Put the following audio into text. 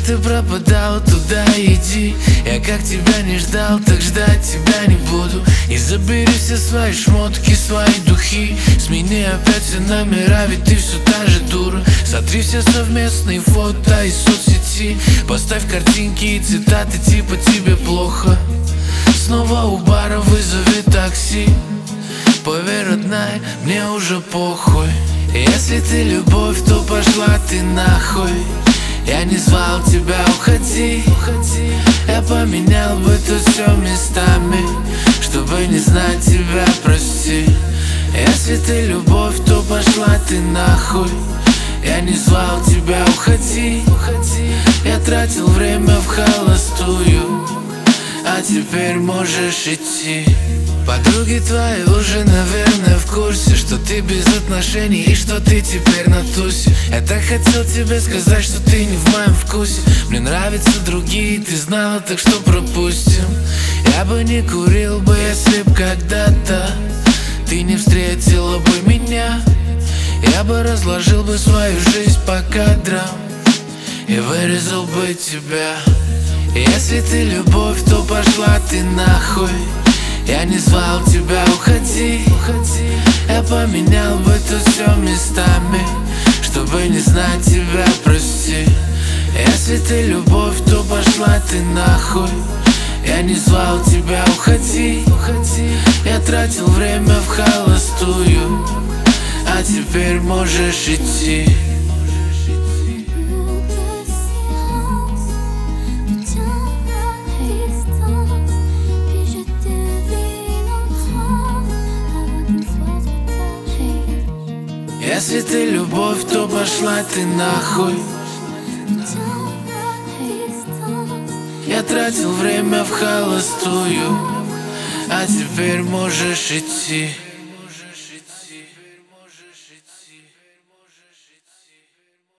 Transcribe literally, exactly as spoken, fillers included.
ты пропадала, туда иди. Я как тебя не ждал, так ждать тебя не буду. И забери все свои шмотки, свои духи. Смени опять все номера, ведь ты все та же дура. Сотри все совместные фото из соцсети. Поставь картинки и цитаты типа «тебе плохо». Снова у бара вызови такси. Поверь, родная, мне уже похуй. Если ты любовь, то пошла ты нахуй. Я не звал тебя, уходи. Я поменял бы тут все местами, чтобы не знать тебя, прости. Если ты любовь, то пошла ты нахуй. Я не звал тебя, уходи. Я тратил время в холостую, а теперь можешь идти. Подруги твои уже, наверное, в курсе, что ты без отношений и что ты теперь на тусе. Я так хотел тебе сказать, что ты не в моем вкусе. Мне нравятся другие, ты знала, так что пропустим. Я бы не курил бы, если б когда-то ты не встретила бы меня. Я бы разложил бы свою жизнь по кадрам и вырезал бы тебя. Если ты любовь, то пошла ты нахуй. Я не звал тебя, уходи. Я поменял бы тут все местами, чтобы не знать тебя, прости. Если ты любовь, то пошла ты нахуй. Я не звал тебя, уходи. Я тратил время в холостую, а теперь можешь идти. Если ты любовь, то пошла ты нахуй. Я тратил время в холостую, а теперь можешь идти.